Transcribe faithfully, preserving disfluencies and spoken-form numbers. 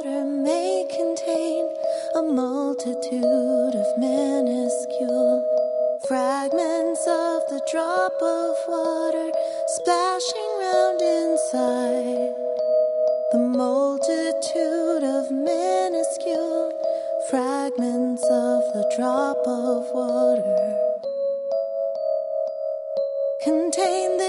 water may contain a multitude of minuscule fragments of the drop of water splashing round inside. The multitude of minuscule fragments of the drop of water contain the